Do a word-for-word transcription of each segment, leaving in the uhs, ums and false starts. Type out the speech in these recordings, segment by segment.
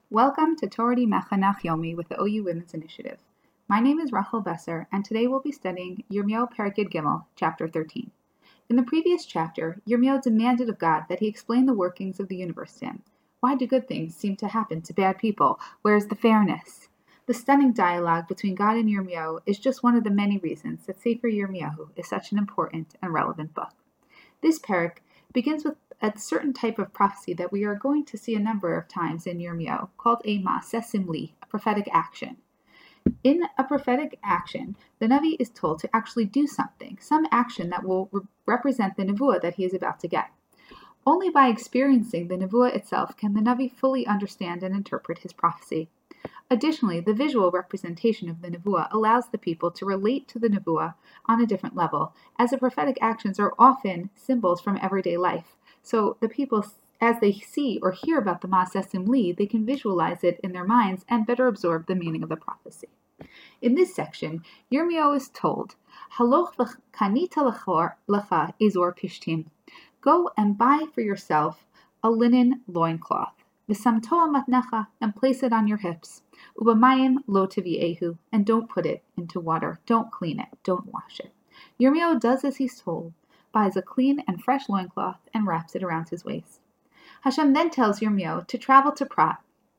Welcome to Torah Mechanach Yomi with the O U Women's Initiative. My name is Rachel Besser, and today we'll be studying Yirmiyahu Perek Yud Gimel, chapter thirteen. In the previous chapter, Yirmiyahu demanded of God that he explain the workings of the universe to him. Why do good things seem to happen to bad people? Where is the fairness? The stunning dialogue between God and Yirmiyahu is just one of the many reasons that Sefer Yirmiyahu is such an important and relevant book. This perek begins with a certain type of prophecy that we are going to see a number of times in Yirmiyahu, called a Maaseh Simli, a prophetic action. In a prophetic action, the Navi is told to actually do something, some action that will re- represent the Nevuah that he is about to get. Only by experiencing the Nevuah itself can the Navi fully understand and interpret his prophecy. Additionally, the visual representation of the Nevuah allows the people to relate to the Nevuah on a different level, as the prophetic actions are often symbols from everyday life. So the people, as they see or hear about the Maaseh Simli, they can visualize it in their minds and better absorb the meaning of the prophecy. In this section, Yirmiyahu is told, Haloch v'kanita lecha izor pishtim. Go and buy for yourself a linen loincloth. V'samtoa matnecha, and place it on your hips. Ubamayim lo tiviehu, and don't put it into water. Don't clean it. Don't wash it. Yirmiyahu does as he's told, buys a clean and fresh loincloth, and wraps it around his waist. Hashem then tells Yirmiyahu to travel to Prat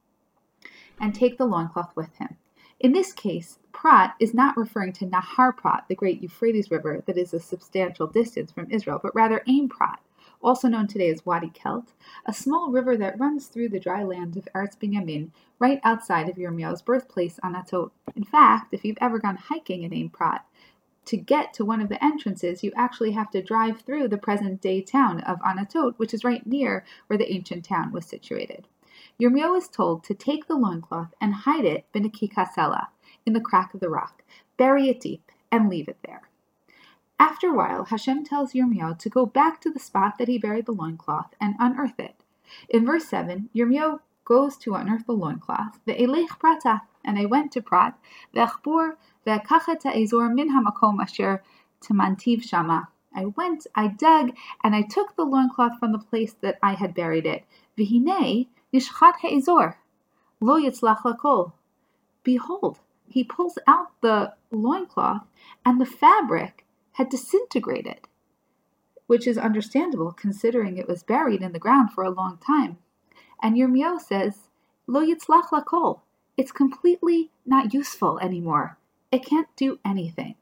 and take the loincloth with him. In this case, Prat is not referring to Nahar Prat, the great Euphrates River that is a substantial distance from Israel, but rather Ain Prat, also known today as Wadi Kelt, a small river that runs through the dry land of Eretz Binyamin, right outside of Yirmiyahu's birthplace, Anatot. In fact, if you've ever gone hiking in Ain Prat, to get to one of the entrances, you actually have to drive through the present-day town of Anatot, which is right near where the ancient town was situated. Yirmiyahu is told to take the loincloth and hide it b'nekikasela, in the crack of the rock, bury it deep, and leave it there. After a while, Hashem tells Yirmiyahu to go back to the spot that he buried the loincloth and unearth it. In verse seven, Yirmiyahu goes to unearth the loincloth, ve'elech prata, and I went to Prat, ve'achbor ve'kachet ha'ezor min hamakom asher tamantiv shama. I went, I dug, and I took the loincloth from the place that I had buried it. V'hinei nishchat ha'ezor, lo yitzlach lakol. Behold, he pulls out the loincloth, and the fabric had disintegrated, which is understandable considering it was buried in the ground for a long time. And Yirmiyahu says, Lo yitzlach lakol. It's completely not useful anymore. It can't do anything.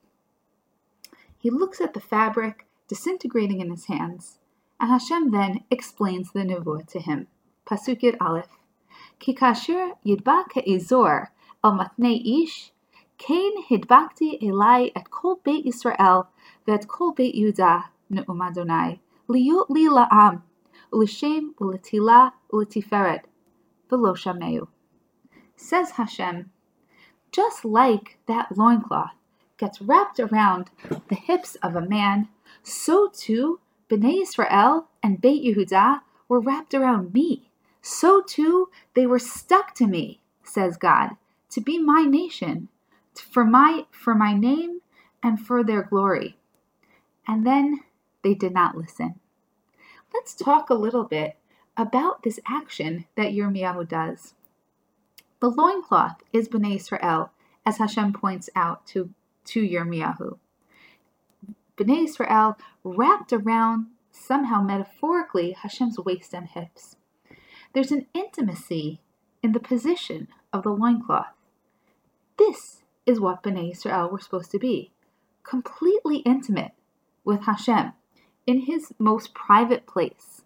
He looks at the fabric disintegrating in his hands, and Hashem then explains the nevuah to him. Pasuk Yud Aleph. Ki kasher yidbak ha'ezor al matnei ish, kain hidbakti elai et kol beit Yisrael ve'et kol beit Yehuda ne'um Adonai liyut li la'am u'lishem u'letila u'letiferet v'lo shameu. Says Hashem, just like that loincloth gets wrapped around the hips of a man, so too Bnei Yisrael and Beit Yehuda were wrapped around me. So too they were stuck to me, says God, to be my nation, for my for my name and for their glory. And then they did not listen. Let's talk a little bit about this action that Yirmiyahu does. The loincloth is Bnei Yisrael, as Hashem points out to, to Yirmiyahu. Bnei Yisrael wrapped around, somehow metaphorically, Hashem's waist and hips. There's an intimacy in the position of the loincloth. This is what Bnei Yisrael were supposed to be, completely intimate with Hashem, in his most private place.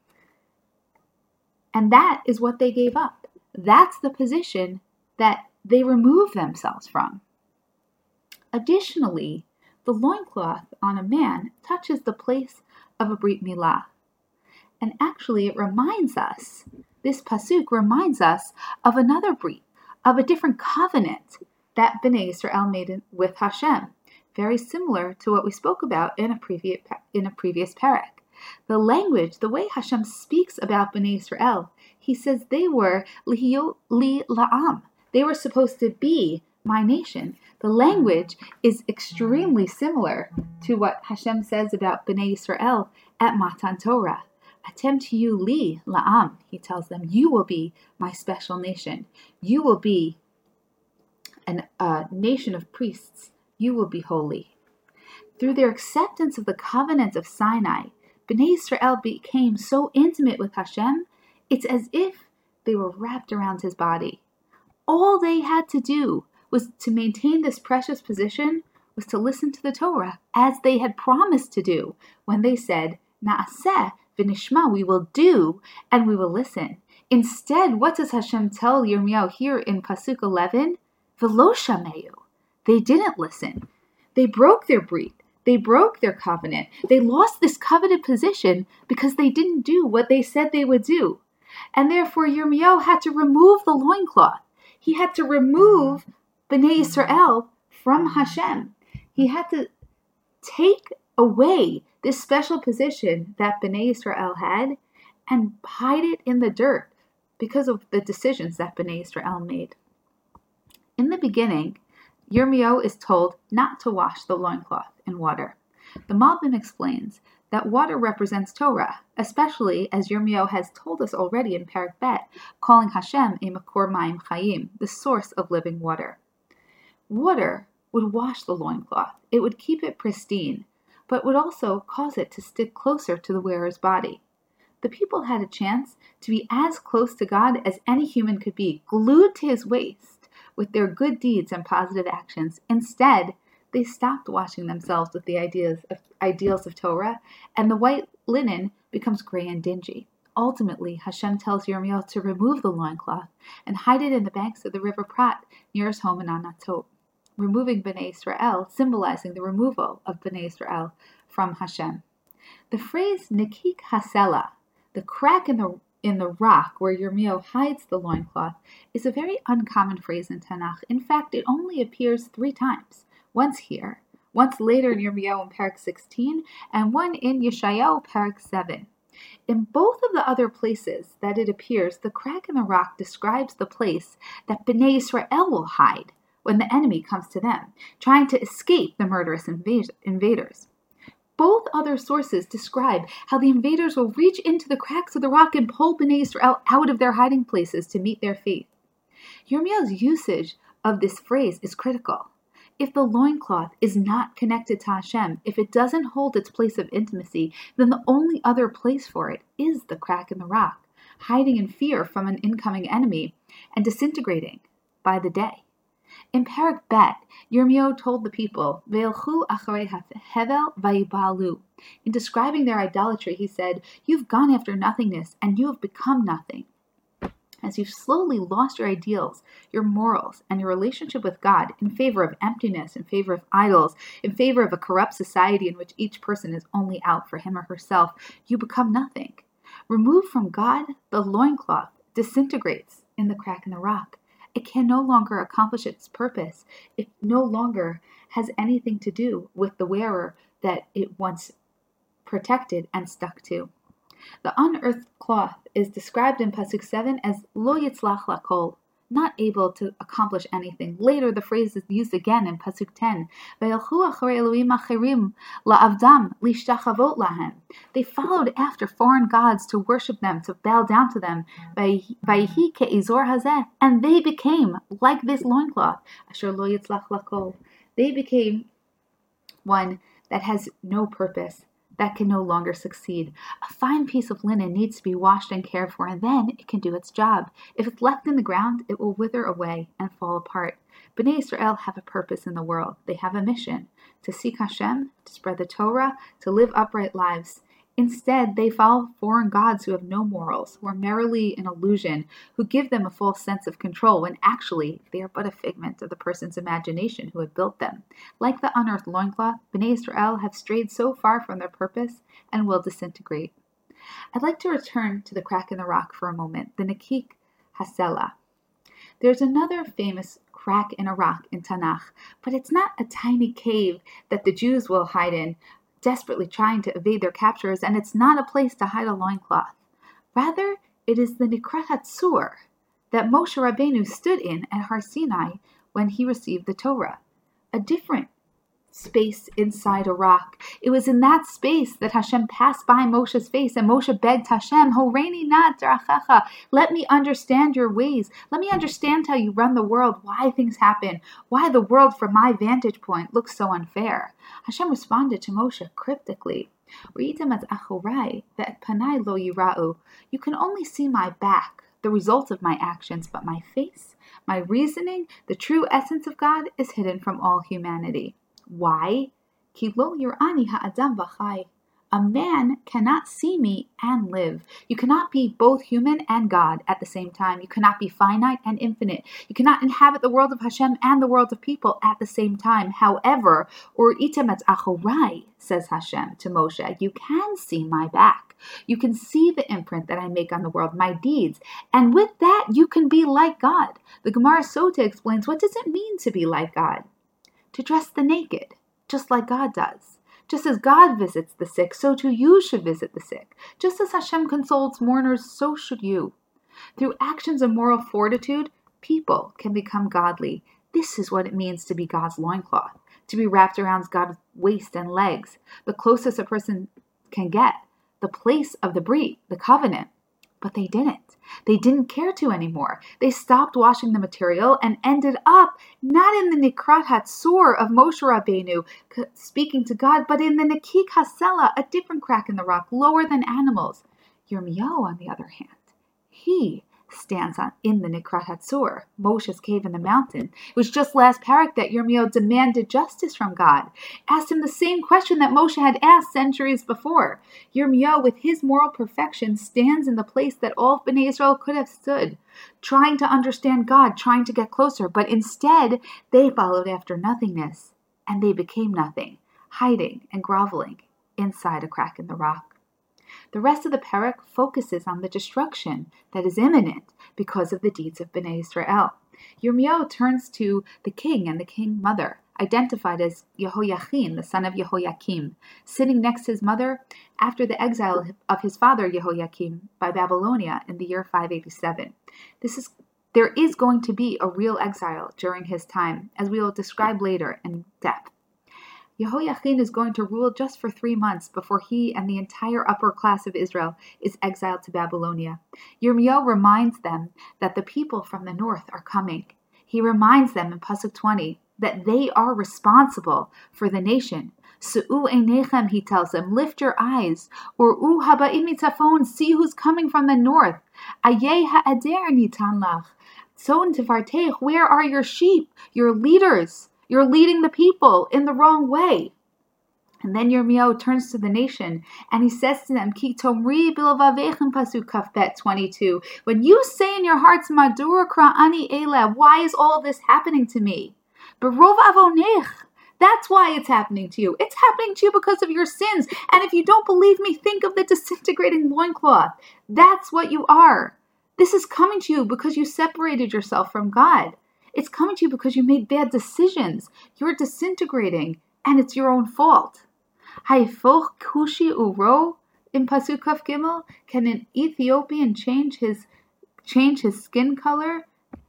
And that is what they gave up. That's the position that they remove themselves from. Additionally, the loincloth on a man touches the place of a Brit Milah. And actually it reminds us, this pasuk reminds us of another Brit, of a different covenant that Bnei Yisrael made with Hashem, very similar to what we spoke about in a previous, in a previous perek. The language, the way Hashem speaks about Bnei Yisrael, he says they were lihiyot li la'am. They were supposed to be my nation. The language is extremely similar to what Hashem says about Bnei Yisrael at Matan Torah. Atem tiyu li la'am, he tells them, you will be my special nation. You will be a uh, nation of priests. You will be holy. Through their acceptance of the covenant of Sinai, Bnei Israel became so intimate with Hashem, it's as if they were wrapped around his body. All they had to do was to maintain this precious position, was to listen to the Torah, as they had promised to do when they said, Na'aseh v'nishma, we will do and we will listen. Instead, what does Hashem tell Yirmiyahu here in Pasuk eleven? V'lo shameyu. They didn't listen. They broke their brit. They broke their covenant. They lost this coveted position because they didn't do what they said they would do. And therefore, Yirmiyahu had to remove the loincloth. He had to remove Bnei Israel from Hashem. He had to take away this special position that Bnei Israel had and hide it in the dirt because of the decisions that Bnei Israel made. In the beginning, Yirmiyahu is told not to wash the loincloth in water. The Malbim explains that water represents Torah, especially as Yirmiyahu has told us already in Perek Bet, calling Hashem a Makor Mayim Chayim, the source of living water. Water would wash the loincloth. It would keep it pristine, but would also cause it to stick closer to the wearer's body. The people had a chance to be as close to God as any human could be, glued to his waist with their good deeds and positive actions. Instead, they stopped washing themselves with the ideas of, ideals of Torah, and the white linen becomes gray and dingy. Ultimately, Hashem tells Yirmiyahu to remove the loincloth and hide it in the banks of the river Prat near his home in Anatot, removing Bnei Israel, symbolizing the removal of Bnei Israel from Hashem. The phrase Nikik Hasela, the crack in the in the rock where Yirmiyahu hides the loincloth, is a very uncommon phrase in Tanakh. In fact, it only appears three times. Once here, once later in Yirmiyahu in Perek sixteen, and one in Yeshayahu Perek seven. In both of the other places that it appears, the crack in the rock describes the place that Bnei Israel will hide when the enemy comes to them, trying to escape the murderous invaders. Both other sources describe how the invaders will reach into the cracks of the rock and pull Bnei Israel out of their hiding places to meet their fate. Yirmiyahu's usage of this phrase is critical. If the loincloth is not connected to Hashem, if it doesn't hold its place of intimacy, then the only other place for it is the crack in the rock, hiding in fear from an incoming enemy and disintegrating by the day. In Perek Bet, Yirmiyahu told the people, Ve'ilchu acharei hevel vayibalu. In describing their idolatry, he said, you've gone after nothingness and you have become nothing. As you've slowly lost your ideals, your morals, and your relationship with God in favor of emptiness, in favor of idols, in favor of a corrupt society in which each person is only out for him or herself, you become nothing. Removed from God, the loincloth disintegrates in the crack in the rock. It can no longer accomplish its purpose. It no longer has anything to do with the wearer that it once protected and stuck to. The unearthed cloth is described in Pasuk seven as lo yitzlach lakol, not able to accomplish anything. Later, the phrase is used again in Pasuk ten. Ve'ilchu acharei elohim acherim la'avdam lishtachavot lahem. They followed after foreign gods to worship them, to bow down to them. Vayihi ke'izor hazeh, and they became like this loincloth. Asher lo yitzlach lakol. They became one that has no purpose, that can no longer succeed. A fine piece of linen needs to be washed and cared for, and then it can do its job. If it's left in the ground, it will wither away and fall apart. Bnei Israel have a purpose in the world. They have a mission, to seek Hashem, to spread the Torah, to live upright lives. Instead, they follow foreign gods who have no morals, who are merely an illusion, who give them a false sense of control, when actually they are but a figment of the person's imagination who had built them. Like the unearthed loincloth, Bnei Israel have strayed so far from their purpose and will disintegrate. I'd like to return to the crack in the rock for a moment, the Nikik Hasela. There's another famous crack in a rock in Tanakh, but it's not a tiny cave that the Jews will hide in, desperately trying to evade their captors, and it's not a place to hide a loincloth. Rather, it is the Nikrat HaTzur that Moshe Rabbeinu stood in at Har Sinai when he received the Torah. A different space inside a rock. It was in that space that Hashem passed by Moshe's face, and Moshe begged Hashem, Horeini na derachecha, let me understand your ways. Let me understand how you run the world, why things happen, why the world from my vantage point looks so unfair. Hashem responded to Moshe cryptically, Re'item as achorai, ve'et panai lo yira'u. You can only see my back, the result of my actions, but my face, my reasoning, the true essence of God is hidden from all humanity. Why? Ki lo yir'ani ha'adam v'chai. A man cannot see me and live. You cannot be both human and God at the same time. You cannot be finite and infinite. You cannot inhabit the world of Hashem and the world of people at the same time. However, Uritem et achorai, says Hashem to Moshe, you can see my back. You can see the imprint that I make on the world, my deeds. And with that, you can be like God. The Gemara Sota explains, what does it mean to be like God? To dress the naked, just like God does. Just as God visits the sick, so too you should visit the sick. Just as Hashem consoles mourners, so should you. Through actions of moral fortitude, people can become godly. This is what it means to be God's loincloth, to be wrapped around God's waist and legs, the closest a person can get, the place of the brit, the covenant. But they didn't. They didn't care to anymore. They stopped washing the material and ended up not in the Nikrat Hatzur of Moshe Rabbeinu speaking to God, but in the Nekik HaSela, a different crack in the rock, lower than animals. Yirmiyahu, on the other hand, he stands on, in the Nikrat Hatzur, Moshe's cave in the mountain. It was just last parak that Yirmiyahu demanded justice from God, asked him the same question that Moshe had asked centuries before. Yirmiyahu, with his moral perfection, stands in the place that all of Bnei Israel could have stood, trying to understand God, trying to get closer, but instead they followed after nothingness, and they became nothing, hiding and groveling inside a crack in the rock. The rest of the parak focuses on the destruction that is imminent because of the deeds of Bnei Israel. Yirmiyahu turns to the king and the king mother, identified as Yehoiachin, the son of Yehoiakim, sitting next to his mother after the exile of his father Yehoiakim by Babylonia in the year five eighty-seven. This is there is going to be a real exile during his time, as we will describe later in depth. Yehoiachin is going to rule just for three months before he and the entire upper class of Israel is exiled to Babylonia. Yirmiyahu reminds them that the people from the north are coming. He reminds them in Pasuk twenty that they are responsible for the nation. Su'u einechem, he tells them, lift your eyes. Or u haba'im mitzafon, see who's coming from the north. Ayeh ha'ader nitan lach. Tzon tivartech, where are your sheep, your leaders? You're leading the people in the wrong way. And then Yirmiyahu turns to the nation and he says to them, Ki tomri bilvavechem, pasuk kafbet twenty-two. When you say in your hearts, Madur kra'ani ele, why is all this happening to me? Berov avonech, that's why it's happening to you. It's happening to you because of your sins. And if you don't believe me, think of the disintegrating loincloth. That's what you are. This is coming to you because you separated yourself from God. It's coming to you because you made bad decisions. You're disintegrating, and it's your own fault. Haifoch kushi uro in Pasuk Kaf Gimel. Can an Ethiopian change his change his skin color?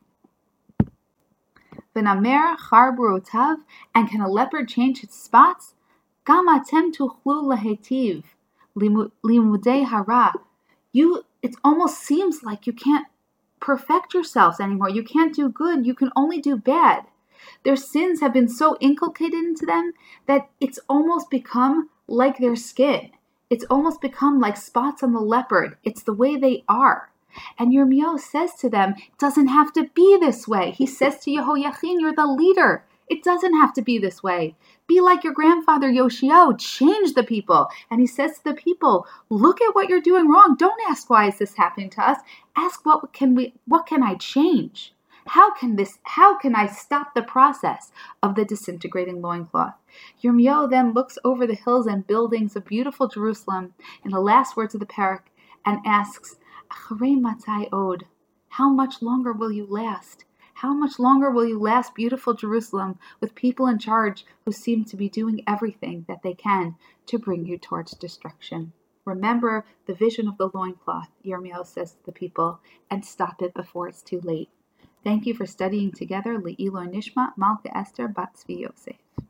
V'namer charbrotav, and can a leopard change its spots? Gam atem tuchlu lahetiv limudei hara. You. It almost seems like you can't perfect yourselves anymore. You can't do good. You can only do bad. Their sins have been so inculcated into them that it's almost become like their skin. It's almost become like spots on the leopard. It's the way they are. And Yirmiyahu says to them, it doesn't have to be this way. He says to Yehoiachin, you're the leader. It doesn't have to be this way. Be like your grandfather Yoshiyahu. Change the people. And he says to the people, look at what you're doing wrong. Don't ask why is this happening to us. Ask what can we what can I change? How can this how can I stop the process of the disintegrating loincloth? Yirmiyahu then looks over the hills and buildings of beautiful Jerusalem in the last words of the parak and asks, Acharei matai od, how much longer will you last? How much longer will you last, beautiful Jerusalem, with people in charge who seem to be doing everything that they can to bring you towards destruction? Remember the vision of the loincloth, Yirmiyahu says to the people, and stop it before it's too late. Thank you for studying together. Le'iloi Nishma, Malka Esther, Bat Zvi Yosef.